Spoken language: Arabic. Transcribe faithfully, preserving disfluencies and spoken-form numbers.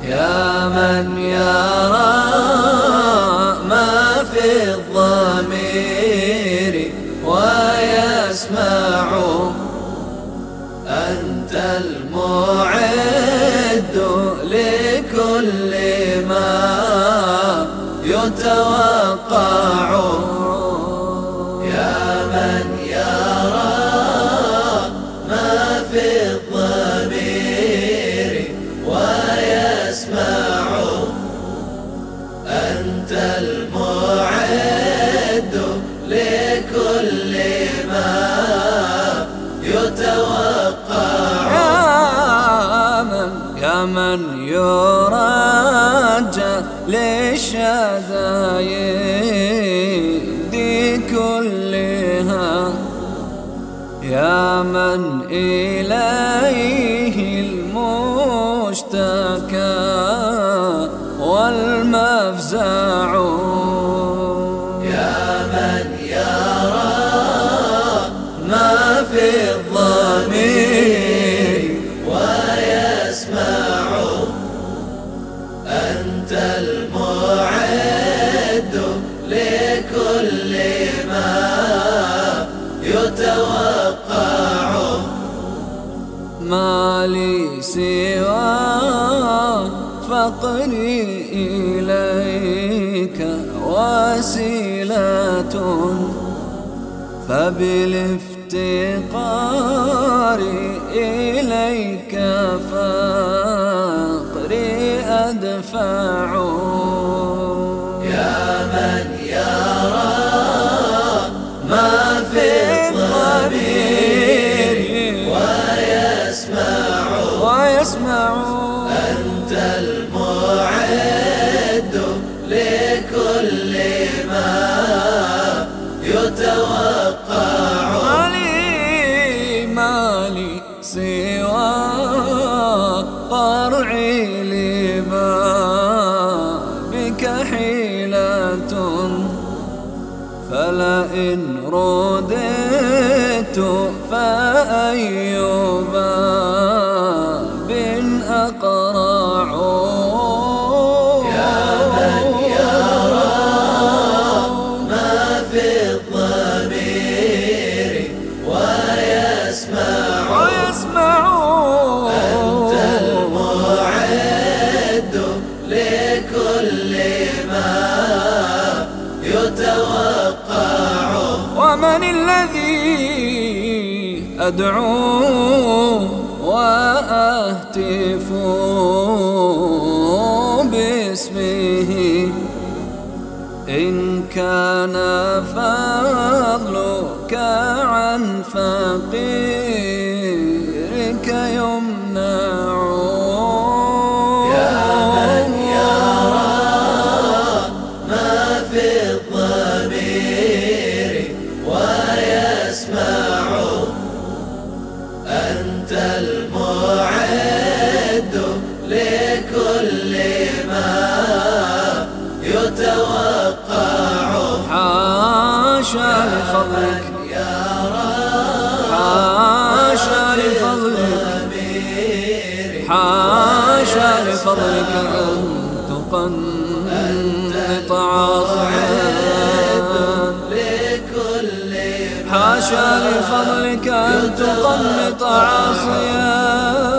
يا من يرى ما في الضمير ويسمع، أنت المعد لكل ما يتوقع. يا من يرى ما في الضمير ويسمع، أنت المعد لكل ما يتوقع. يا من يا من يرجى للشدائد كلها، يا من إليه المشتكى والمفزع. يا من يرى ما في الضمير ويسمع، أنت المعد لكل ما يتوقع. ما لي سوى فقري إليك وسيلة، فبالافتقار إليك فقري أدفع. يا من يرى ما في الضمير ويسمع، ويسمع، أنت المعد لكل ما يتوقع. مالي مالي سوى قرعي لما بك حيلة، فلئن رددت فأي باب أقرع. يا من يرى ما في الضمير ويسمع، ويسمع، أنت المعد لكل ما يتوقع. ومن الذي أدعو وأهتف باسمه، إن كان فضلك عن فقيرك يمنع. يا من يرى ما في الضمير ويسمع، أنت المعد لكل ما يتوقع. حاشا لفضلك حاشا لفضلك حاشا لفضلك أن تقنط عاصيا، حاشا لفضلك أن تقنط عاصيا.